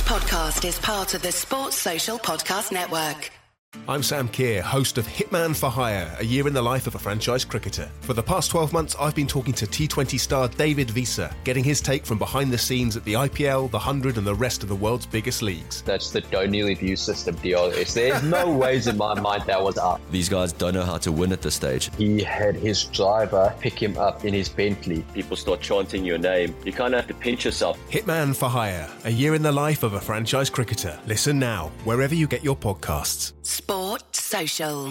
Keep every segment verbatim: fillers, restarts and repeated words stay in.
podcast is part of the Sports Social Podcast Network. I'm Sam Keir, host of Hitman for Hire, a year in the life of a franchise cricketer. For the past twelve months, I've been talking to T twenty star David Visa, getting his take from behind the scenes at the I P L, the one hundred and the rest of the world's biggest leagues. That's the Donny view system deal. Is there's no ways in my mind that was up. These guys don't know how to win at this stage. He had his driver pick him up in his Bentley. People start chanting your name. You kind of have to pinch yourself. Hitman for Hire, a year in the life of a franchise cricketer. Listen now, wherever you get your podcasts. Sport Social.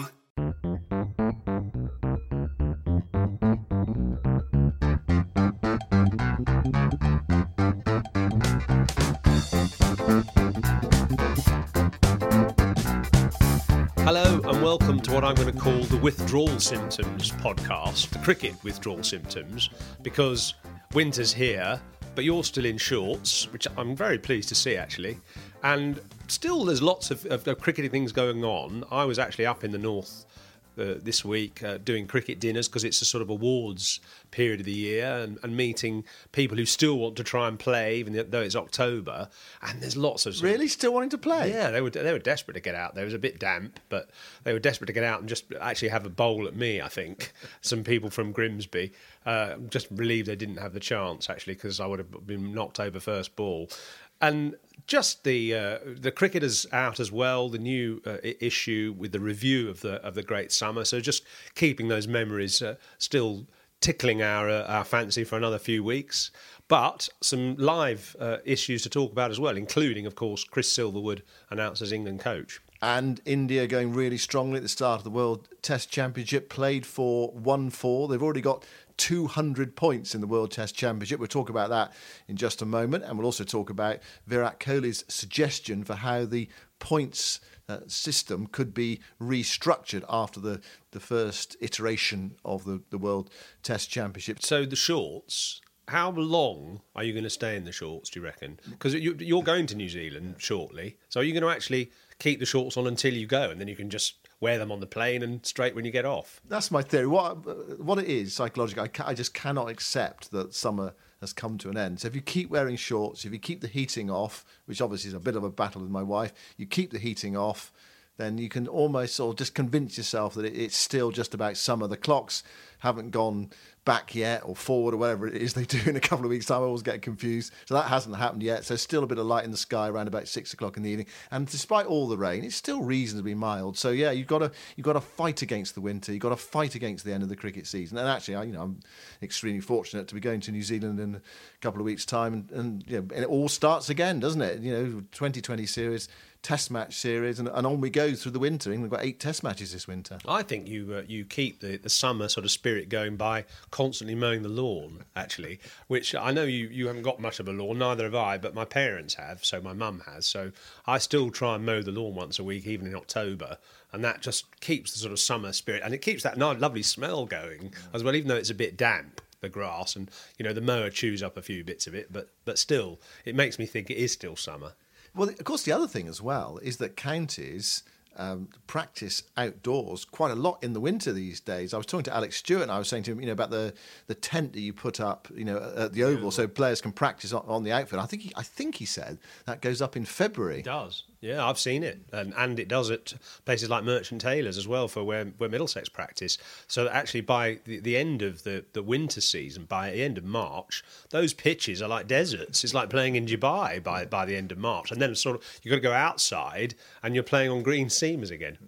Hello and welcome to what I'm going to call the Withdrawal Symptoms podcast, the cricket withdrawal symptoms, because winter's here, but you're still in shorts, which I'm very pleased to see actually, and still there's lots of, of, of crickety things going on. I was actually up in the north uh, this week uh, doing cricket dinners because it's a sort of awards period of the year, and, and meeting people who still want to try and play even though it's October, and there's lots of... Sort really? of, still wanting to play? Yeah, they were they were desperate to get out there. It was a bit damp, but they were desperate to get out and just actually have a bowl at me, I think. Some people from Grimsby. Uh, just relieved they didn't have the chance, actually, because I would have been knocked over first ball. And just the uh, the cricketers out as well, the new uh, issue with the review of the of the Great Summer. So just keeping those memories uh, still tickling our uh, our fancy for another few weeks. But some live uh, issues to talk about as well, including, of course, Chris Silverwood announced as England coach. And India going really strongly at the start of the World Test Championship, played for one four. They've already got two hundred points in the World Test Championship. We'll talk about that in just a moment. And we'll also talk about Virat Kohli's suggestion for how the points uh, system could be restructured after the, the first iteration of the, the World Test Championship. So the shorts... How long are you going to stay in the shorts, do you reckon? Because you're going to New Zealand shortly. So are you going to actually keep the shorts on until you go, and then you can just wear them on the plane and straight when you get off? That's my theory. What what it is, psychologically, I, ca- I just cannot accept that summer has come to an end. So if you keep wearing shorts, if you keep the heating off, which obviously is a bit of a battle with my wife, you keep the heating off, then you can almost sort of just convince yourself that it, it's still just about summer. The clocks haven't gone back yet, or forward, or whatever it is they do in a couple of weeks' time. I always get confused. So that hasn't happened yet. So still a bit of light in the sky around about six o'clock in the evening. And despite all the rain, it's still reasonably mild. So yeah, you've got to you've got to fight against the winter. You've got to fight against the end of the cricket season. And actually, I, you know, I'm extremely fortunate to be going to New Zealand in a couple of weeks' time, and, and, you know, and it all starts again, doesn't it? You know, twenty twenty series. Test match series, and, and on we go through the winter. We've got eight test matches this winter. I think you uh, you keep the, the summer sort of spirit going by constantly mowing the lawn, actually, which I know you, you haven't got much of a lawn, neither have I, but my parents have, so my mum has. So I still try and mow the lawn once a week, even in October, and that just keeps the sort of summer spirit, and it keeps that nice, lovely smell going as well, even though it's a bit damp, the grass, and, you know, the mower chews up a few bits of it, but but still, it makes me think it is still summer. Well, of course, the other thing as well is that counties um, practice outdoors quite a lot in the winter these days. I was talking to Alex Stewart, and I was saying to him, you know, about the, the tent that you put up, you know, at the Oval, so players can practice on, on the outfield. I think he, I think he said that goes up in February. It does. Yeah, I've seen it, and and it does at places like Merchant Taylors as well, for where, where Middlesex practice. So that actually by the, the end of the, the winter season, by the end of March, those pitches are like deserts. It's like playing in Dubai by by the end of March, and then sort of you've got to go outside, and you're playing on green seamers again.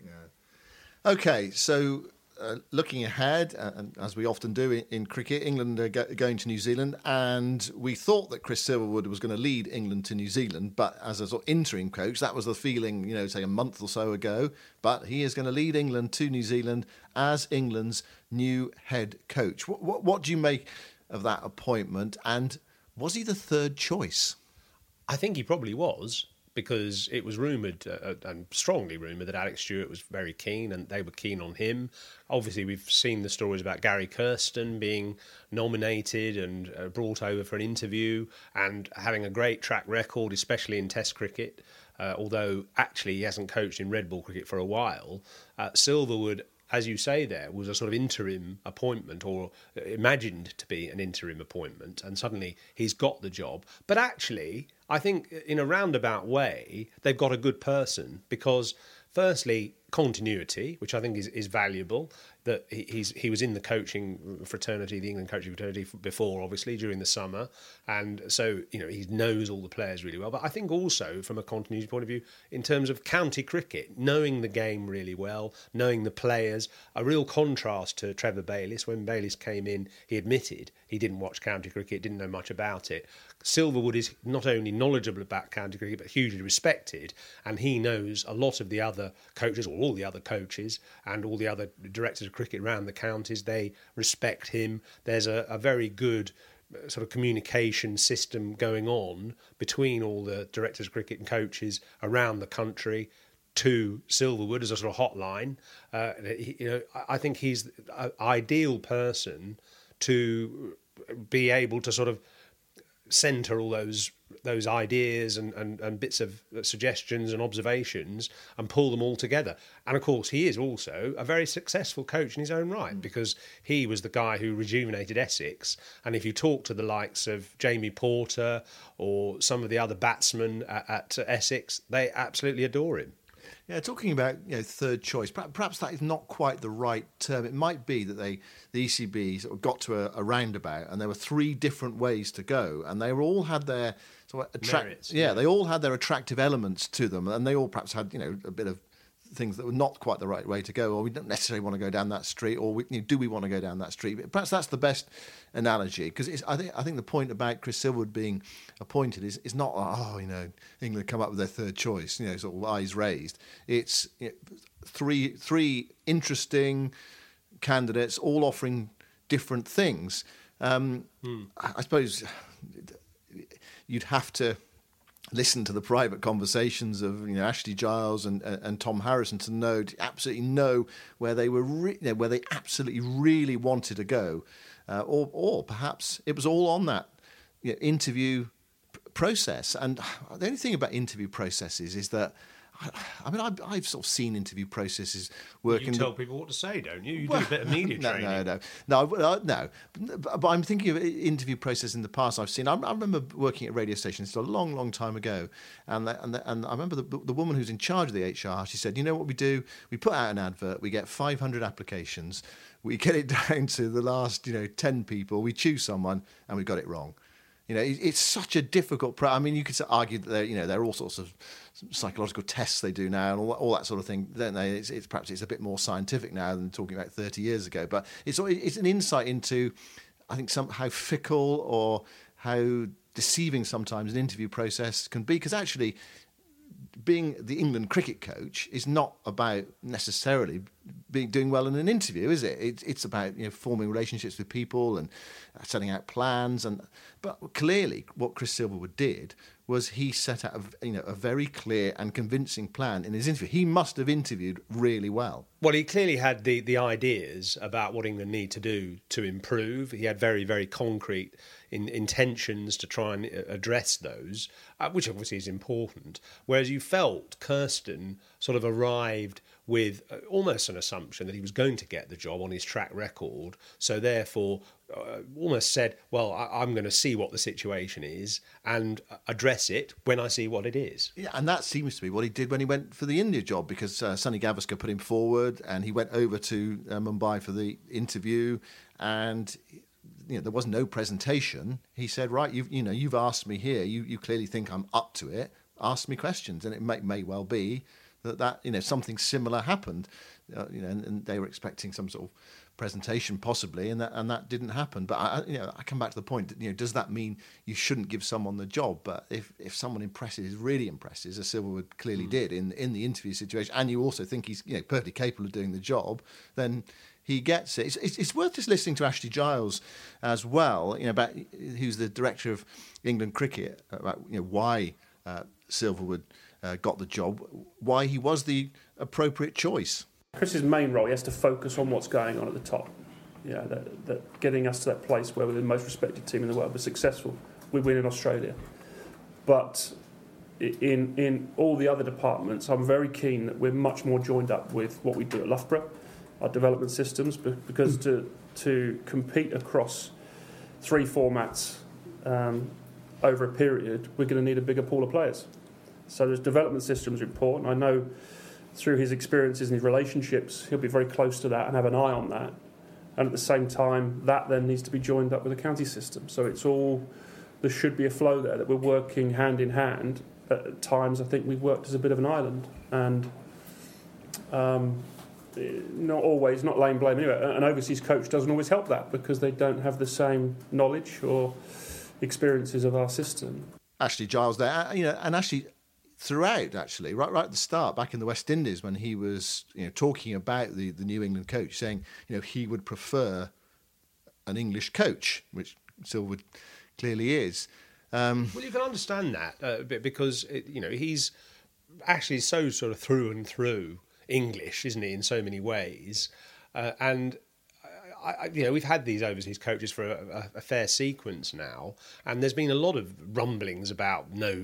Yeah. Okay, so uh, looking ahead, uh, and as we often do in, in cricket, England are go- going to New Zealand, and we thought that Chris Silverwood was going to lead England to New Zealand, but as a sort of interim coach, that was the feeling, you know, say a month or so ago, but he is going to lead England to New Zealand as England's new head coach. What, what, what do you make of that appointment, and was he the third choice? I think he probably was, because it was rumoured, uh, and strongly rumoured, that Alex Stewart was very keen, and they were keen on him. Obviously, we've seen the stories about Gary Kirsten being nominated and uh, brought over for an interview, and having a great track record, especially in Test cricket, uh, although actually he hasn't coached in red ball cricket for a while. Uh, Silverwood, as you say there, was a sort of interim appointment, or imagined to be an interim appointment, and suddenly he's got the job. But actually, I think in a roundabout way, they've got a good person because, firstly, continuity, which I think is, is valuable, that he, he's he was in the coaching fraternity, the England coaching fraternity before, obviously, during the summer. And so, you know, he knows all the players really well. But I think also, from a continuity point of view, in terms of county cricket, knowing the game really well, knowing the players, a real contrast to Trevor Bayliss. When Bayliss came in, he admitted he didn't watch county cricket, didn't know much about it. Silverwood is not only knowledgeable about county cricket, but hugely respected. And he knows a lot of the other coaches, or all the other coaches, and all the other directors of cricket around the counties. They respect him. There's a, a very good sort of communication system going on between all the directors of cricket and coaches around the country to Silverwood as a sort of hotline. Uh, he, you know, I think he's an ideal person to be able to sort of centre all those those ideas and, and, and bits of suggestions and observations and pull them all together. And of course, he is also a very successful coach in his own right, mm. because he was the guy who rejuvenated Essex. And if you talk to the likes of Jamie Porter or some of the other batsmen at, at Essex, they absolutely adore him. Yeah, talking about you know third choice, perhaps that is not quite the right term. It might be that they, the E C B, sort of got to a, a roundabout, and there were three different ways to go, and they were all had their sort of attract. Merits, yeah, yeah, they all had their attractive elements to them, and they all perhaps had you know a bit of things that were not quite the right way to go, or we don't necessarily want to go down that street, or we, you know, do we want to go down that street? But perhaps that's the best analogy, because I think I think the point about Chris Silverwood being appointed is is not oh you know England come up with their third choice, you know sort of eyes raised. It's you know, three three interesting candidates all offering different things. Um, hmm. I, I suppose you'd have to listen to the private conversations of you know Ashley Giles and and, and Tom Harrison to know to absolutely know where they were re- you know, where they absolutely really wanted to go, uh, or or perhaps it was all on that you know, interview p- process. And the only thing about interview processes is that I mean, I've, I've sort of seen interview processes working. You tell people what to say, don't you? You well, do a bit of media no, training. No, no, no, no, no. But I'm thinking of interview process in the past I've seen. I, I remember working at a radio station. It's a long, long time ago, and the, and the, and I remember the, the woman who's in charge of the H R. She said, "You know what we do? We put out an advert. We get five hundred applications. We get it down to the last, you know, ten people. We choose someone, and we got it wrong." You know, it's such a difficult. Pro- I mean, you could argue that there, you know, there are all sorts of psychological tests they do now and all, all that sort of thing, don't they? It's, it's perhaps it's a bit more scientific now than talking about thirty years ago. But it's it's an insight into, I think, some how fickle or how deceiving sometimes an interview process can be. Because actually, being the England cricket coach is not about necessarily being doing well in an interview, is it? It's it's about you know forming relationships with people and setting out plans. And but clearly, what Chris Silverwood did was he set out a, you know a very clear and convincing plan in his interview. He must have interviewed really well. Well, he clearly had the, the ideas about what England need to do to improve. He had very, very concrete in, intentions to try and address those, uh, which obviously is important. Whereas you felt Kirsten sort of arrived with uh, almost an assumption that he was going to get the job on his track record. So therefore, uh, almost said, well, I, I'm going to see what the situation is and address it when I see what it is. Yeah, and that seems to be what he did when he went for the India job, because uh, Sunny Gavaskar put him forward and he went over to uh, Mumbai for the interview, and you know, there was no presentation. He said, right, you've, you know, you've asked me here, you, you clearly think I'm up to it, ask me questions. And it may, may well be that, that you know something similar happened, uh, you know, and, and they were expecting some sort of presentation possibly, and that and that didn't happen. But I, you know, I come back to the point that, you know, does that mean you shouldn't give someone the job? But if, if someone impresses, really impresses, as Silverwood clearly mm. did in in the interview situation, and you also think he's you know perfectly capable of doing the job, then he gets it. It's, it's, it's worth just listening to Ashley Giles as well, you know, about who's the director of England cricket, about you know why uh, Silverwood uh, got the job, why he was the appropriate choice. Chris's main role, he has to focus on what's going on at the top. Yeah, that, that getting us to that place where we're the most respected team in the world, we're successful, we win in Australia. But in in all the other departments, I'm very keen that we're much more joined up with what we do at Loughborough, our development systems, because to to compete across three formats, um, over a period, we're going to need a bigger pool of players. So those development systems are important. I know through his experiences and his relationships, he'll be very close to that and have an eye on that. And at the same time, that then needs to be joined up with the county system. So it's all, there should be a flow there, that we're working hand in hand. At times, I think we've worked as a bit of an island. And um, not always, not laying blame anyway. An overseas coach doesn't always help that because they don't have the same knowledge or experiences of our system. Ashley Giles there, you know, and actually throughout, actually, right, right at the start, back in the West Indies, when he was, you know, talking about the, the New England coach, saying, you know, he would prefer an English coach, which Silverwood clearly is. Um, well, you can understand that uh, because it, you know he's actually so sort of through and through English, isn't he, in so many ways, uh, and. I, I, you know, we've had these overseas coaches for a, a, a fair sequence now, and there's been a lot of rumblings about no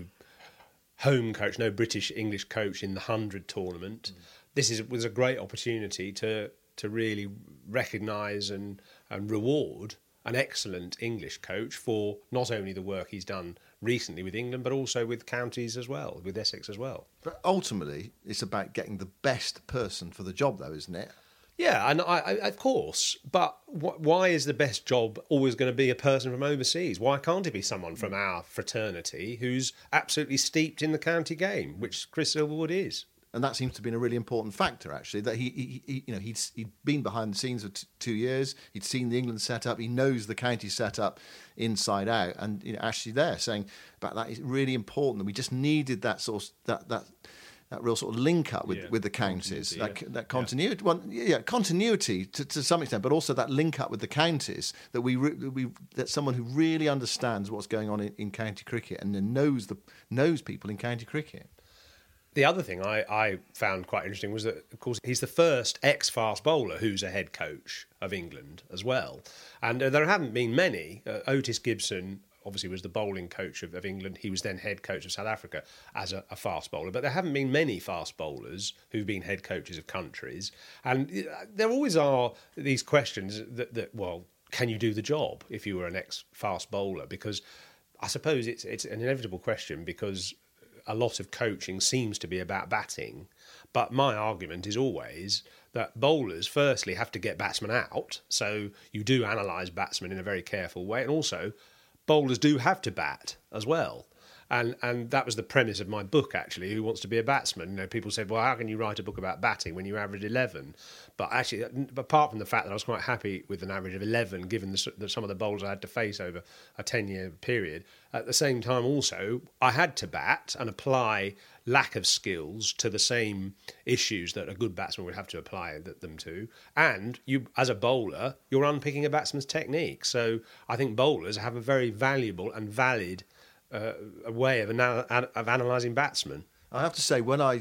home coach, no British English coach in the hundred tournament. Mm. This is was a great opportunity to to really recognise and, and reward an excellent English coach for not only the work he's done recently with England, but also with counties as well, with Essex as well. But ultimately, it's about getting the best person for the job, though, isn't it? Yeah, and I, I, of course, but wh- why is the best job always going to be a person from overseas? Why can't it be someone from our fraternity who's absolutely steeped in the county game, which Chris Silverwood is? And that seems to be a really important factor, actually. That he, he, he you know, he'd he'd been behind the scenes for t- two years. He'd seen the England setup. He knows the county setup inside out. And you know, Ashley there saying about that is really important. That we just needed that sort of, that that. That real sort of link up with, yeah, with the counties, continuity, that, yeah. that continuity, yeah. Well, yeah, continuity to, to some extent, but also that link up with the counties. That we, re, we that someone who really understands what's going on in, in county cricket and then knows the knows people in county cricket. The other thing I, I found quite interesting was that, of course, he's the first ex-fast bowler who's a head coach of England as well, and uh, there haven't been many. Uh, Otis Gibson obviously was the bowling coach of, of England. He was then head coach of South Africa as a, a fast bowler. But there haven't been many fast bowlers who've been head coaches of countries. And there always are these questions that, that well, can you do the job if you were an ex-fast bowler? Because I suppose it's it's an inevitable question because a lot of coaching seems to be about batting. But my argument is always that bowlers firstly have to get batsmen out. So you do analyse batsmen in a very careful way. And also bowlers do have to bat as well. And and that was the premise of my book, actually, Who Wants to Be a Batsman? You know, people said, well, how can you write a book about batting when you average eleven? But actually, apart from the fact that I was quite happy with an average of eleven, given the, the, some of the bowlers I had to face over a ten-year period, at the same time also, I had to bat and apply lack of skills to the same issues that a good batsman would have to apply them to. And you, as a bowler, you're unpicking a batsman's technique. So I think bowlers have a very valuable and valid Uh, a way of, anal- of analysing batsmen. I have to say, when I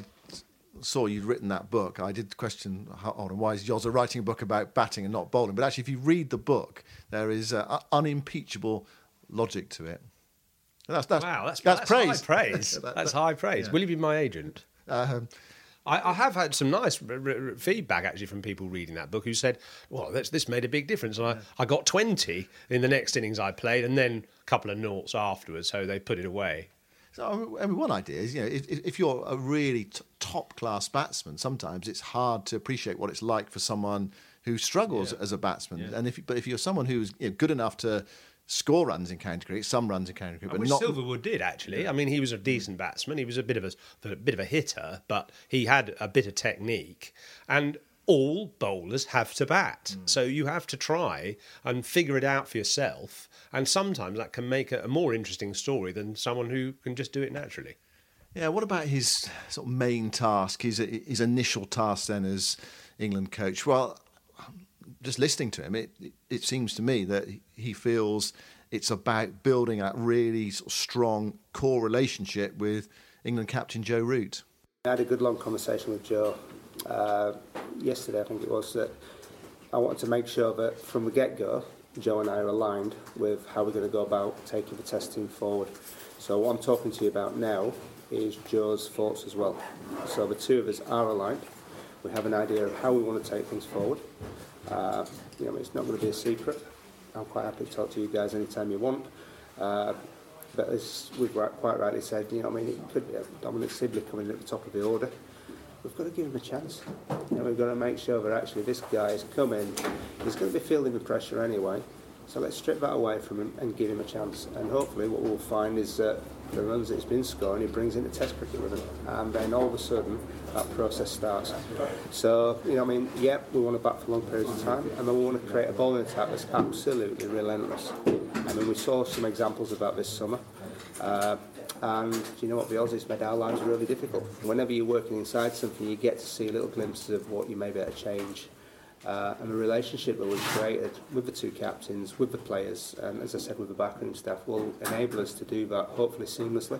saw you'd written that book, I did question, hold on, why is Jozza writing a book about batting and not bowling? But actually, if you read the book, there is uh, unimpeachable logic to it. That's, that's, wow, that's, that's, that's praise. high praise. that, that's that, high praise. Yeah. Will you be my agent? Um, I, I have had some nice r- r- feedback, actually, from people reading that book who said, well, this, this made a big difference. And I, yeah. I got twenty in the next innings I played and then a couple of noughts afterwards, so they put it away. So, I mean, one idea is, you know, if, if you're a really t- top-class batsman, sometimes it's hard to appreciate what it's like for someone who struggles yeah. as a batsman. Yeah. And if, but if you're someone who's you know, good enough to score runs in county cricket, some runs in county cricket, but Which not. Silverwood did, actually. Yeah. I mean, he was a decent batsman. He was a bit of a, a bit of a hitter, but he had a bit of technique. And all bowlers have to bat, mm. so you have to try and figure it out for yourself. And sometimes that can make a, a more interesting story than someone who can just do it naturally. Yeah. What about his sort of main task? His his initial task then as England coach? Well, just listening to him, it, it it seems to me that he feels it's about building that really sort of strong core relationship with England captain Joe Root. I had a good long conversation with Joe uh, yesterday, I think it was, that I wanted to make sure that from the get-go, Joe and I are aligned with how we're going to go about taking the test team forward. So what I'm talking to you about now is Joe's thoughts as well. So the two of us are aligned. We have an idea of how we want to take things forward. Uh, you know, it's not going to be a secret. I'm quite happy to talk to you guys anytime you want. Uh, But as we've quite rightly said, you know, I mean, it could be a Dominic Sibley coming at the top of the order. We've got to give him a chance. You know, we've got to make sure that actually this guy is coming. He's going to be feeling the pressure anyway. So let's strip that away from him and give him a chance. And hopefully what we'll find is that the runs that he's been scoring, he brings into Test cricket with him. And then all of a sudden, that process starts. So, you know, I mean, yeah, we want to bat for long periods of time. And then we want to create a bowling attack that's absolutely relentless. I mean, we saw some examples of that this summer. Uh, and you know what, the Aussies made our lives really difficult. Whenever you're working inside something, you get to see little glimpses of what you may be able to change. Uh, and the relationship that was created with the two captains, with the players, and as I said, with the backroom staff, will enable us to do that hopefully seamlessly.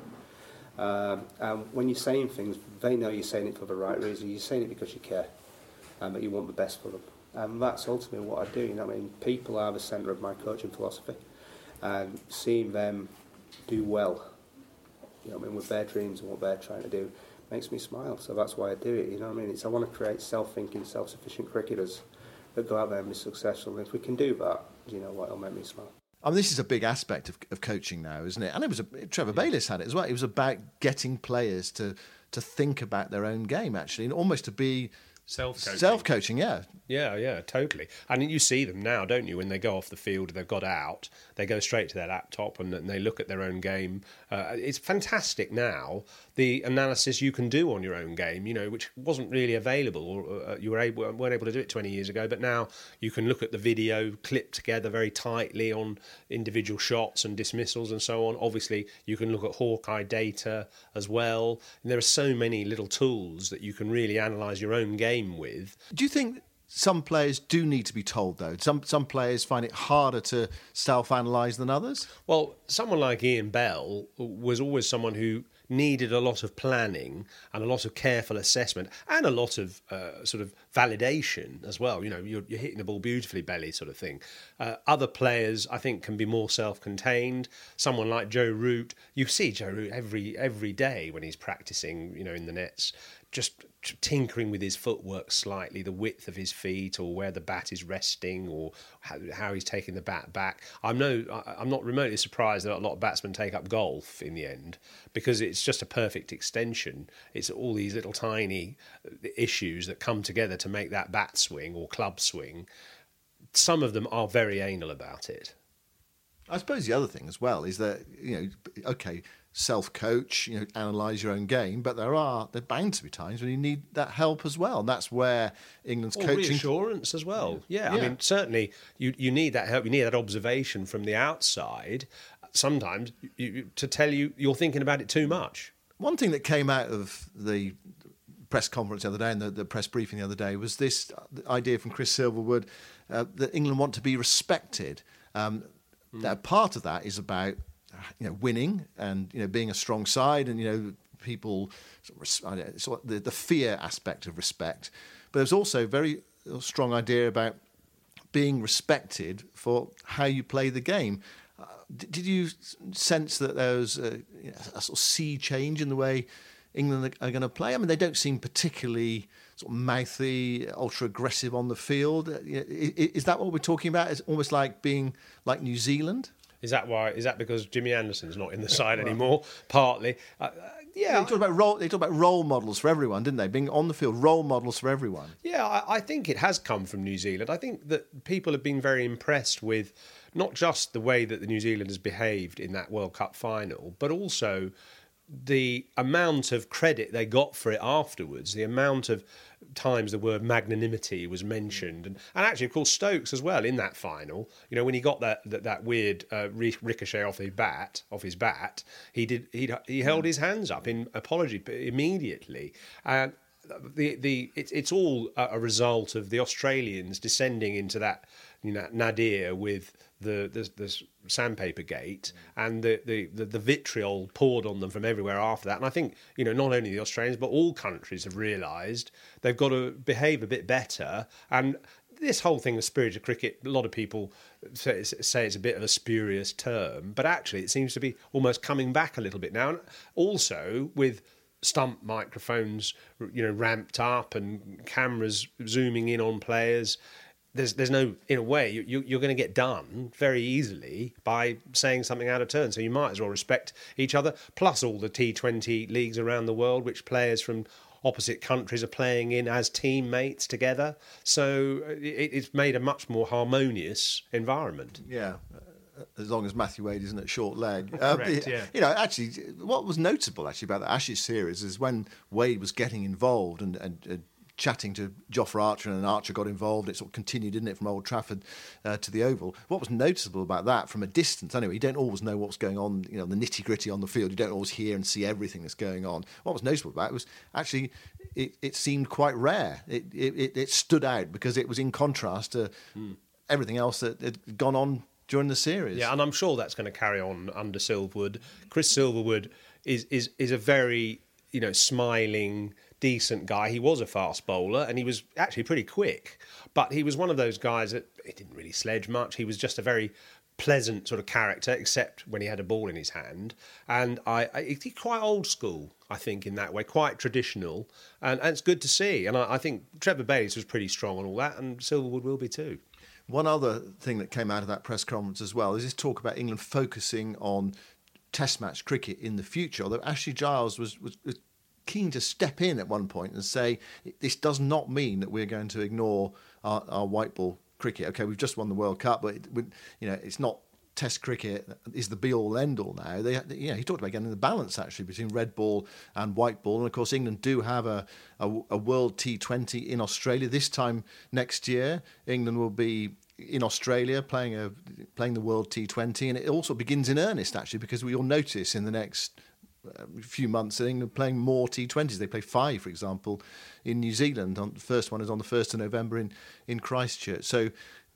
Um, and when you're saying things, they know you're saying it for the right reason. You're saying it because you care, and that you want the best for them. And that's ultimately what I do. You know, I mean, people are the centre of my coaching philosophy, and seeing them do well, you know, I mean, with their dreams and what they're trying to do, makes me smile. So that's why I do it. You know what I mean? It's I want to create self-thinking, self-sufficient cricketers that go out there and be successful. And if we can do that, you know what, it'll make me smile. I mean, this is a big aspect of, of coaching now, isn't it? And it was a, Trevor Bayliss had it as well. It was about getting players to to think about their own game, actually, and almost to be self-coaching. Self-coaching, yeah. Yeah, yeah, totally. And you see them now, don't you? When they go off the field, they've got out, they go straight to their laptop and, and they look at their own game. Uh, it's fantastic now, the analysis you can do on your own game, you know, which wasn't really available. Or uh, you were able, weren't able to do it twenty years ago, but now you can look at the video clipped together very tightly on individual shots and dismissals and so on. Obviously, you can look at Hawkeye data as well. And there are so many little tools that you can really analyse your own game with. Do you think some players do need to be told, though? Some some players find it harder to self-analyse than others? Well, someone like Ian Bell was always someone who needed a lot of planning and a lot of careful assessment and a lot of uh, sort of validation as well. You know, you're, you're hitting the ball beautifully, Belly, sort of thing. Uh, other players, I think, can be more self-contained. Someone like Joe Root, you see Joe Root every every day when he's practising, you know, in the nets, just tinkering with his footwork slightly, the width of his feet or where the bat is resting or how, how he's taking the bat back. I'm no, I'm not remotely surprised that a lot of batsmen take up golf in the end because it's just a perfect extension. It's all these little tiny issues that come together to make that bat swing or club swing. Some of them are very anal about it. I suppose the other thing as well is that, you know, okay, self-coach, you know, analyse your own game, but there are there are bound to be times when you need that help as well. And that's where England's or coaching reassurance as well. Yeah, yeah, I mean, certainly you, you need that help. You need that observation from the outside. Sometimes you, you, to tell you you're thinking about it too much. One thing that came out of the press conference the other day and the, the press briefing the other day was this idea from Chris Silverwood uh, that England want to be respected. Um, mm. That part of that is about, you know, winning and, you know, being a strong side and, you know, people, sort of, sort of the, the fear aspect of respect. But there's also a very strong idea about being respected for how you play the game. Uh, did you sense that there was a, you know, a sort of sea change in the way England are going to play? I mean, they don't seem particularly sort of mouthy, ultra-aggressive on the field. Is that what we're talking about? It's almost like being like New Zealand? Is that why? Is that because Jimmy Anderson's not in the side anymore? Partly, uh, yeah. They talked about role. They talked about role models for everyone, didn't they? Being on the field, role models for everyone. Yeah, I, I think it has come from New Zealand. I think that people have been very impressed with not just the way that the New Zealanders behaved in that World Cup final, but also the amount of credit they got for it afterwards, the amount of times the word magnanimity was mentioned, and, and actually, of course, Stokes as well in that final. You know, when he got that that, that weird uh, ricochet off his bat, off his bat, he did he he held his hands up in apology immediately, and the the it's it's all a result of the Australians descending into that, you know, nadir with the the, the sandpaper gate and the, the, the, the vitriol poured on them from everywhere after that. And I think, you know, not only the Australians, but all countries have realised they've got to behave a bit better. And this whole thing of spirit of cricket, a lot of people say, say it's a bit of a spurious term, but actually it seems to be almost coming back a little bit now. And also with stump microphones, you know, ramped up and cameras zooming in on players, there's there's no, in a way, you, you're going to get done very easily by saying something out of turn. So you might as well respect each other. Plus all the T twenty leagues around the world, which players from opposite countries are playing in as teammates together. So it, it's made a much more harmonious environment. Yeah. As long as Matthew Wade isn't at short leg. Um, Correct, yeah. You know, actually, what was notable actually about the Ashes series is when Wade was getting involved and, and, and chatting to Jofra Archer, and Archer got involved. It sort of continued, didn't it, from Old Trafford uh, to the Oval. What was noticeable about that, from a distance, anyway, you don't always know what's going on, you know, the nitty-gritty on the field. You don't always hear and see everything that's going on. What was noticeable about it was actually it, it seemed quite rare. It, it, it stood out because it was in contrast to mm. everything else that had gone on during the series. Yeah, and I'm sure that's going to carry on under Silverwood. Chris Silverwood is is is a very, you know, smiling, decent guy. He was a fast bowler and he was actually pretty quick, but he was one of those guys that he didn't really sledge much. He was just a very pleasant sort of character, except when he had a ball in his hand. And I, I he's quite old school, I think, in that way, quite traditional, and, and it's good to see. And I, I think Trevor Bayliss was pretty strong on all that, and Silverwood will be too. One other thing that came out of that press conference as well is this talk about England focusing on Test match cricket in the future. Although Ashley Giles was, was, was keen to step in at one point and say, this does not mean that we're going to ignore our, our white ball cricket. Okay, we've just won the World Cup, but it, you know, it's not Test cricket is the be-all, end-all now. They, you know, he talked about getting the balance actually between red ball and white ball, and of course England do have a, a, a World T twenty in Australia this time next year. England will be in Australia playing a playing the World T twenty, and it also begins in earnest actually, because we will notice in the next few months that England playing more T twenties. They play five, for example, in New Zealand. The first one is on the first of November in in Christchurch. So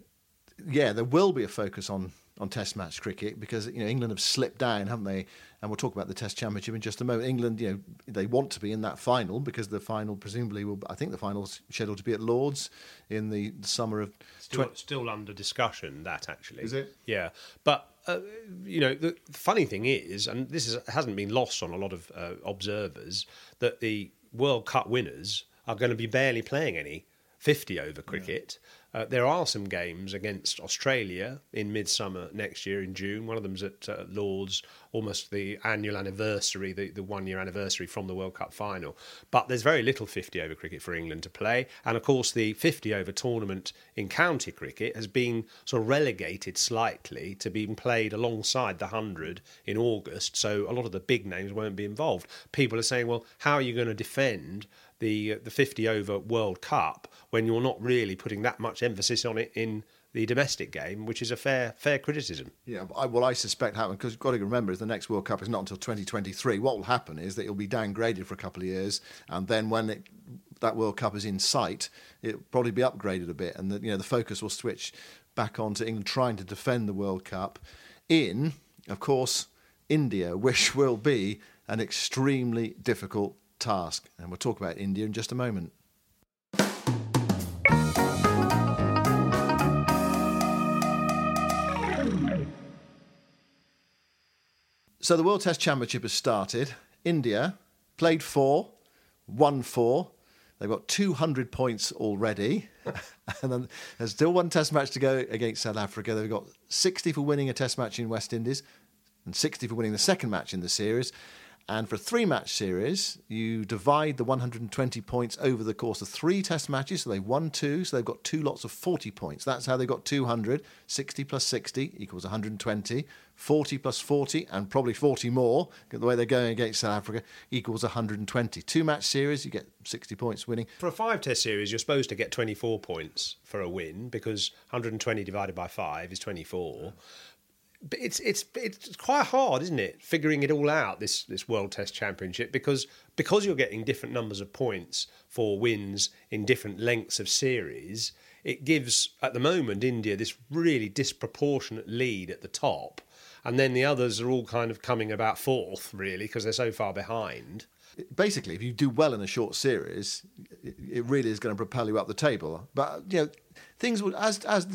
yeah, there will be a focus on. on Test match cricket, because you know England have slipped down, haven't they? And we'll talk about the Test Championship in just a moment. England, you know, they want to be in that final because the final presumably will. I think the final's scheduled to be at Lords in the summer of. Still, tw- still under discussion. That actually is it? Yeah, but uh, you know the funny thing is, and this is, hasn't been lost on a lot of uh, observers, that the World Cup winners are going to be barely playing any fifty over cricket. Yeah. Uh, there are some games against Australia in midsummer next year in June. One of them's at uh, Lords, almost the annual anniversary, the, the one-year anniversary from the World Cup final. But there's very little fifty over cricket for England to play. And, of course, the fifty over tournament in county cricket has been sort of relegated slightly to being played alongside the one hundred in August. So a lot of the big names won't be involved. People are saying, well, how are you going to defend the the fifty over World Cup when you're not really putting that much emphasis on it in the domestic game, which is a fair fair criticism. Yeah, I, well, I suspect happen because you've got to remember is the next World Cup is not until twenty twenty-three. What will happen is that it'll be downgraded for a couple of years, and then when it, that World Cup is in sight, it'll probably be upgraded a bit, and the, you know the focus will switch back on to England trying to defend the World Cup in, of course, India, which will be an extremely difficult task, and we'll talk about India in just a moment. So the World Test Championship has started. India played four, won four. They've got two hundred points already. And then there's still one Test match to go against South Africa. They've got sixty for winning a Test match in West Indies and sixty for winning the second match in the series. And for a three-match series, you divide the one hundred twenty points over the course of three Test matches. So they've won two, so they've got two lots of forty points. That's how they got two hundred. sixty plus sixty equals one hundred twenty. forty plus forty, and probably forty more, the way they're going against South Africa, equals one hundred twenty. Two-match series, you get sixty points winning. For a five-test series, you're supposed to get twenty-four points for a win, because one hundred twenty divided by five is twenty-four. But it's it's it's quite hard, isn't it, figuring it all out, this this World Test Championship, because because you're getting different numbers of points for wins in different lengths of series. It gives, at the moment, India this really disproportionate lead at the top, and then the others are all kind of coming about fourth, really, because they're so far behind. Basically, if you do well in a short series, it really is going to propel you up the table. But you know, things will, as as the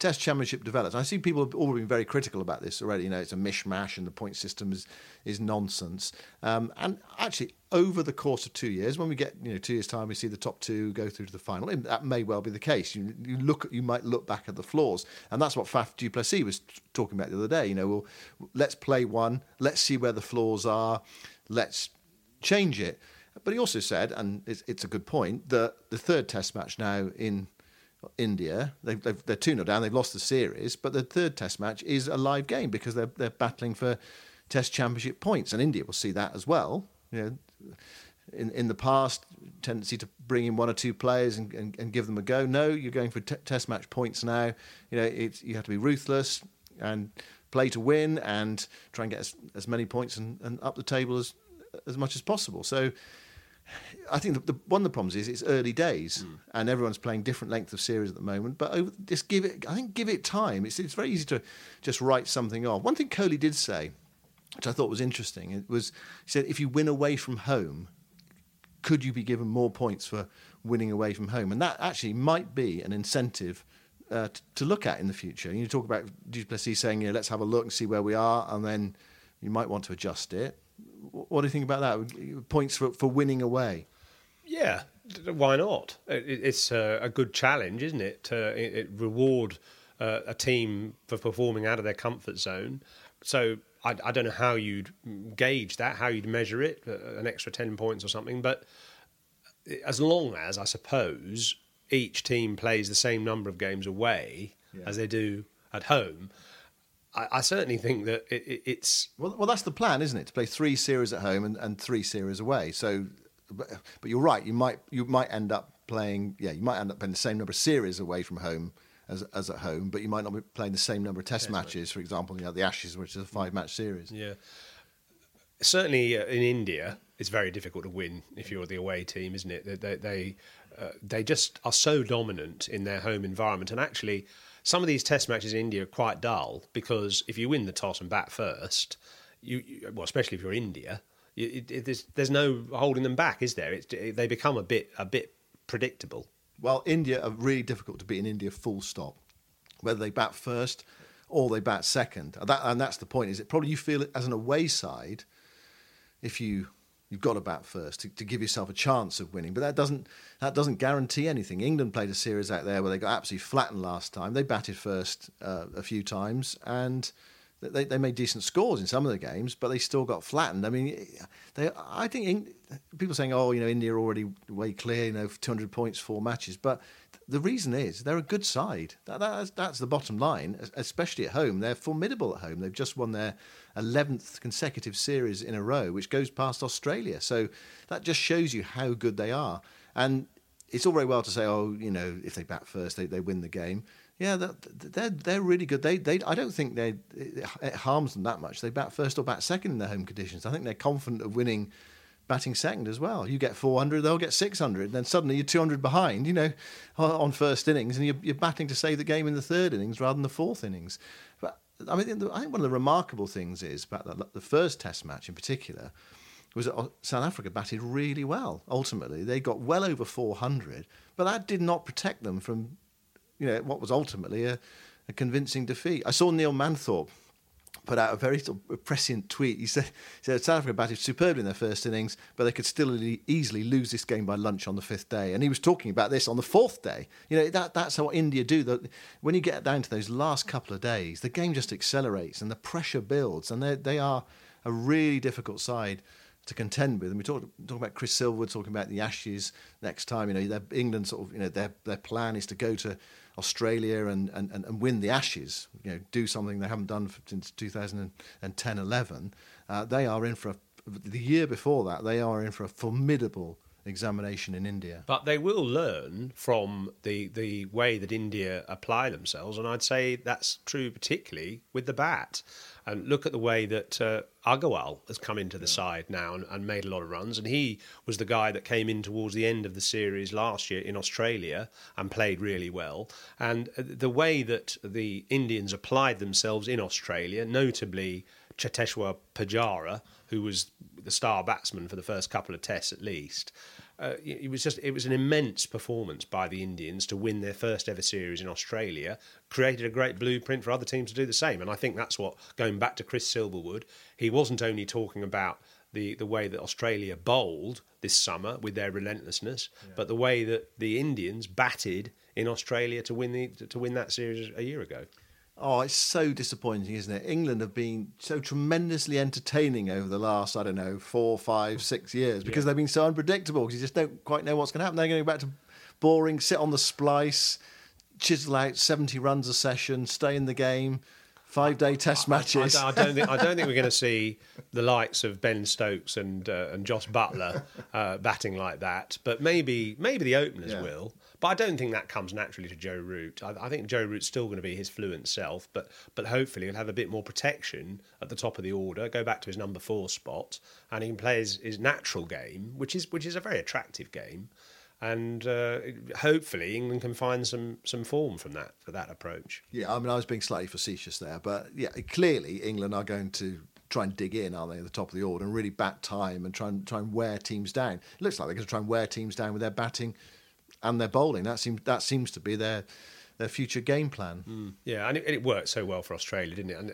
Test Championship develops, I see people have all been very critical about this already. You know, it's a mishmash and the point system is is nonsense. Um, and actually, over the course of two years, when we get you know two years time, we see the top two go through to the final. And that may well be the case. You, you look, you might look back at the flaws, and that's what Faf du Plessis was talking about the other day. You know, well, let's play one, let's see where the flaws are, let's change it. But he also said, and it's, it's a good point, that the third Test match now in India, they've, they've, they're two nil down, they've lost the series, but the third Test match is a live game because they're they're battling for Test Championship points, and India will see that as well. You know, in in the past, tendency to bring in one or two players and, and, and give them a go. No, you're going for t- Test match points now. You know, it's, you have to be ruthless and play to win and try and get as, as many points and, and up the table as as much as possible. So I think the, the, one of the problems is it's early days mm. and everyone's playing different length of series at the moment. But over, just give it, I think, give it time. It's it's very easy to just write something off. One thing Kohli did say, which I thought was interesting, it was he said if you win away from home, could you be given more points for winning away from home? And that actually might be an incentive uh, t- to look at in the future. You talk about du Plessis saying, you know, let's have a look and see where we are, and then you might want to adjust it. What do you think about that? Points for, for winning away? Yeah, why not? It, it's a, a good challenge, isn't it? To it, it reward uh, a team for performing out of their comfort zone. So I, I don't know how you'd gauge that, how you'd measure it, uh, an extra ten points or something. But as long as, I suppose, each team plays the same number of games away yeah. as they do at home, I, I certainly think that it, it, it's... Well, well, that's the plan, isn't it? To play three series at home and, and three series away. So, but, but you're right. You might you might end up playing... Yeah, you might end up playing the same number of series away from home as as at home, but you might not be playing the same number of Test yes, matches. Right. For example, you know, the Ashes, which is a five-match series. Yeah. Certainly uh, in India, it's very difficult to win if you're the away team, isn't it? They they they, uh, they just are so dominant in their home environment, and actually... Some of these Test matches in India are quite dull because if you win the toss and bat first, you, you well, especially if you're India, you, it, it, there's, there's no holding them back, is there? It's, it, they become a bit a bit predictable. Well, India are really difficult to beat in India. Full stop. Whether they bat first or they bat second, and, that, and that's the point. Is it probably you feel it as an away side if you. You've got to bat first to, to give yourself a chance of winning, but that doesn't that doesn't guarantee anything. England played a series out there where they got absolutely flattened last time. They batted first uh, a few times, and they they made decent scores in some of the games, but they still got flattened. I mean, they I think Eng- people saying, "Oh, you know, India are already way clear, you know, two hundred points, four matches," but the reason is they're a good side. That, that's, that's the bottom line, especially at home. They're formidable at home. They've just won their eleventh consecutive series in a row, which goes past Australia. So that just shows you how good they are. And it's all very well to say, oh, you know, if they bat first, they, they win the game. Yeah, they're they're really good. They they I don't think they it harms them that much. They bat first or bat second in their home conditions. I think they're confident of winning batting second as well. You get four hundred, they'll get six hundred. Then suddenly you're two hundred behind, you know, on first innings, and you're, you're batting to save the game in the third innings rather than the fourth innings. But I mean, I think one of the remarkable things is about the, the first Test match in particular was that South Africa batted really well. Ultimately, they got well over four hundred, but that did not protect them from, you know, what was ultimately a, a convincing defeat. I saw Neil Manthorpe put out a very sort of prescient tweet. He said, he said South Africa batted superbly in their first innings, but they could still easily lose this game by lunch on the fifth day. And he was talking about this on the fourth day. You know, that that's what India do. That when you get down to those last couple of days, the game just accelerates and the pressure builds, and they they are a really difficult side to contend with. And we talked talk about Chris Silverwood talking about the Ashes next time. You know, England sort of, you know, their their plan is to go to Australia and, and, and win the Ashes, you know, do something they haven't done since two thousand ten eleven. Uh, they are in for a, the year before that, they are in for a formidable examination in India. But they will learn from the, the way that India apply themselves, and I'd say that's true particularly with the bat. And look at the way that uh, Agarwal has come into the yeah. side now and, and made a lot of runs. And he was the guy that came in towards the end of the series last year in Australia and played really well. And the way that the Indians applied themselves in Australia, notably Cheteshwar Pujara, who was the star batsman for the first couple of tests at least. Uh, it was just it was an immense performance by the Indians to win their first ever series in Australia, created a great blueprint for other teams to do the same. And I think that's what, going back to Chris Silverwood, he wasn't only talking about the, the way that Australia bowled this summer with their relentlessness, yeah. but the way that the Indians batted in Australia to win the to win that series a year ago. Oh, it's so disappointing, isn't it? England have been so tremendously entertaining over the last, I don't know, four, five, six years because yeah. they've been so unpredictable because you just don't quite know what's going to happen. They're going to go back to boring, sit on the splice, chisel out seventy runs a session, stay in the game, five-day test matches. I, I, I don't think I don't think we're going to see the likes of Ben Stokes and uh, and Joss Butler uh, batting like that. But maybe maybe the openers yeah. will. But I don't think that comes naturally to Joe Root. I, I think Joe Root's still going to be his fluent self, but but hopefully he'll have a bit more protection at the top of the order, go back to his number four spot, and he can play his, his natural game, which is which is a very attractive game. And uh, hopefully England can find some some form from that for that approach. Yeah, I mean, I was being slightly facetious there, but yeah, clearly England are going to try and dig in, aren't they, at the top of the order and really bat time and try and try and wear teams down. It looks like they're going to try and wear teams down with their batting and their bowling. That seems that seems to be their their future game plan. Mm. Yeah, and it, it worked so well for Australia, didn't it? And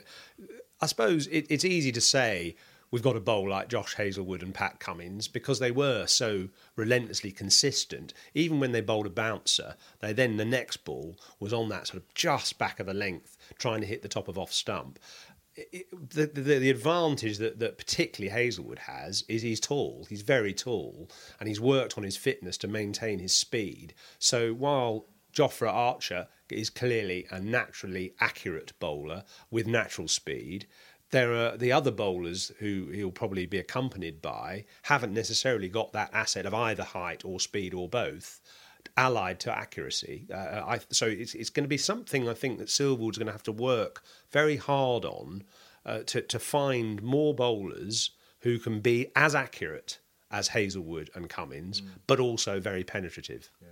I suppose it, it's easy to say we've got a bowl like Josh Hazlewood and Pat Cummins because they were so relentlessly consistent. Even when they bowled a bouncer, they then the next ball was on that sort of just back of the length, trying to hit the top of off stump. It, the, the the advantage that, that particularly Hazlewood has is he's tall. He's very tall, and he's worked on his fitness to maintain his speed. So while Jofra Archer is clearly a naturally accurate bowler with natural speed, there are the other bowlers who he'll probably be accompanied by haven't necessarily got that asset of either height or speed or both, allied to accuracy. Uh, I, so it's, it's going to be something I think that Silverwood's going to have to work very hard on uh, to, to find more bowlers who can be as accurate as Hazlewood and Cummins, mm. but also very penetrative. Yeah.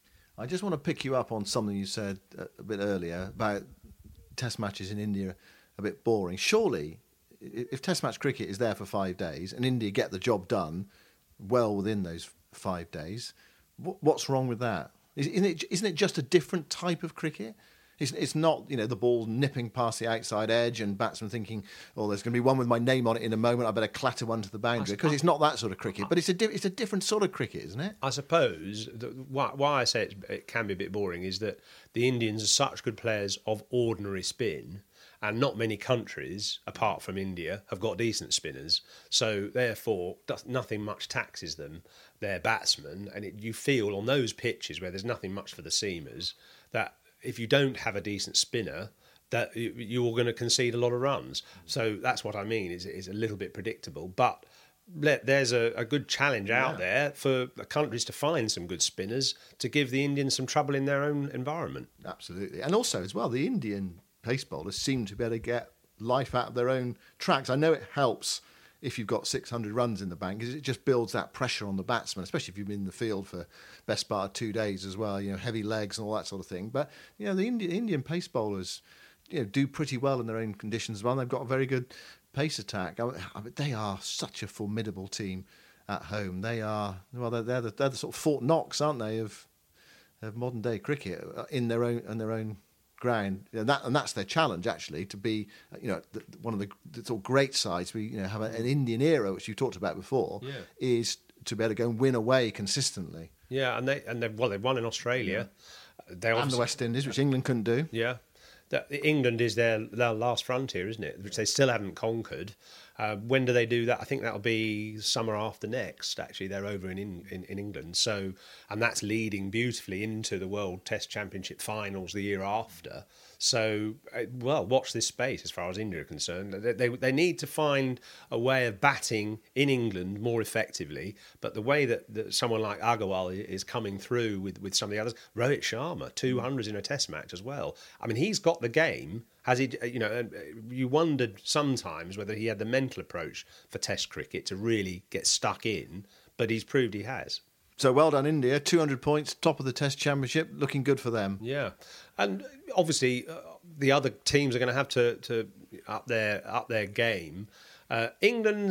I just want to pick you up on something you said a bit earlier about test matches in India a bit boring. Surely, if test match cricket is there for five days and India get the job done well within those five days, what's wrong with that? Isn't it, isn't it just a different type of cricket? It's, it's not, you know, the ball nipping past the outside edge and batsmen thinking, oh, there's going to be one with my name on it in a moment, I better clatter one to the boundary, because it's not that sort of cricket. But it's a, di- it's a different sort of cricket, isn't it? I suppose the, why, why I say it, it can be a bit boring is that the Indians are such good players of ordinary spin, and not many countries, apart from India, have got decent spinners. So therefore, nothing much taxes them, their batsmen. And it, you feel on those pitches where there's nothing much for the seamers, that if you don't have a decent spinner, that you're going to concede a lot of runs. So that's what I mean, is it's a little bit predictable. But there's a, a good challenge out yeah. there for countries to find some good spinners to give the Indians some trouble in their own environment. Absolutely. And also, as well, the Indian pace bowlers seem to be able to get life out of their own tracks. I know it helps if you've got six hundred runs in the bank, because it just builds that pressure on the batsman, especially if you've been in the field for best part of two days as well, you know, heavy legs and all that sort of thing. But, you know, the Indian, Indian pace bowlers, you know, do pretty well in their own conditions as well. They've got a very good pace attack. I mean, they are such a formidable team at home. They are, well, they're, they're, the, they're the sort of Fort Knox, aren't they, of of modern day cricket in their own in their own ground, and that and that's their challenge actually, to be, you know, the, one of the, the sort of great sides. We, you know, have a, an Indian era, which you talked about before, yeah. is to be able to go and win away consistently. Yeah, and they and they well, they've won in Australia, yeah. they and the West Indies, which England couldn't do. Yeah, that, England is their their last frontier, isn't it? Which they still haven't conquered. Uh, when do they do that? I think that'll be summer after next. Actually, they're over in, in in England. So, and that's leading beautifully into the World Test Championship finals the year after. So, well, watch this space as far as India are concerned. They, they they need to find a way of batting in England more effectively. But the way that, that someone like Agarwal is coming through with, with some of the others, Rohit Sharma, two hundreds in a Test match as well. I mean, he's got the game. Has he? You know, you wondered sometimes whether he had the mental approach for Test cricket to really get stuck in, but he's proved he has. So well done, India. two hundred points, top of the Test Championship, looking good for them. Yeah, and obviously uh, the other teams are going to have to, to up their up their game. Uh, England's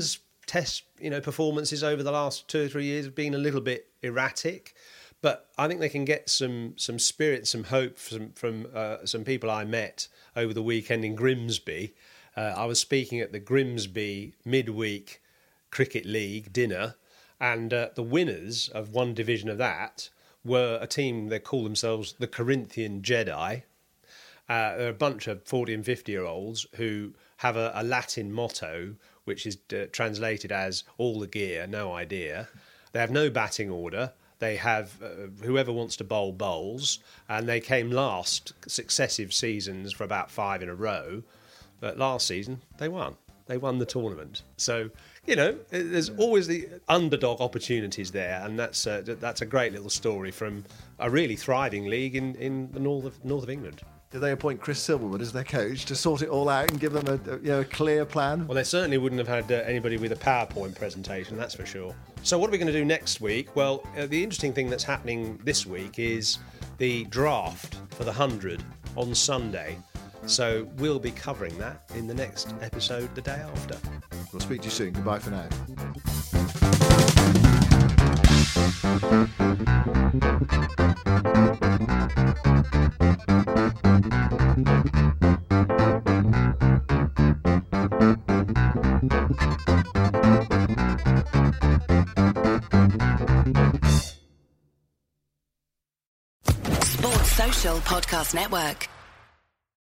Test, you know, performances over the last two or three years have been a little bit erratic. But I think they can get some some spirit, some hope from from uh, some people I met over the weekend in Grimsby. Uh, I was speaking at the Grimsby midweek Cricket League dinner, and uh, the winners of one division of that were a team. They call themselves the Corinthian Jedi. Uh, they're a bunch of forty and fifty year olds who have a, a Latin motto, which is uh, translated as "all the gear, no idea." They have no batting order. They have uh, whoever wants to bowl bowls, and they came last successive seasons for about five in a row. But last season they won. They won the tournament. So you know, there's always the underdog opportunities there, and that's uh, that's a great little story from a really thriving league in, in the north of north of England. Did they appoint Chris Silverwood as their coach to sort it all out and give them a, a, you know, a clear plan? Well, they certainly wouldn't have had uh, anybody with a PowerPoint presentation, that's for sure. So what are we going to do next week? Well, uh, the interesting thing that's happening this week is the draft for the one hundred on Sunday. So we'll be covering that in the next episode the day after. We'll speak to you soon. Goodbye for now. Sports Social Podcast Network.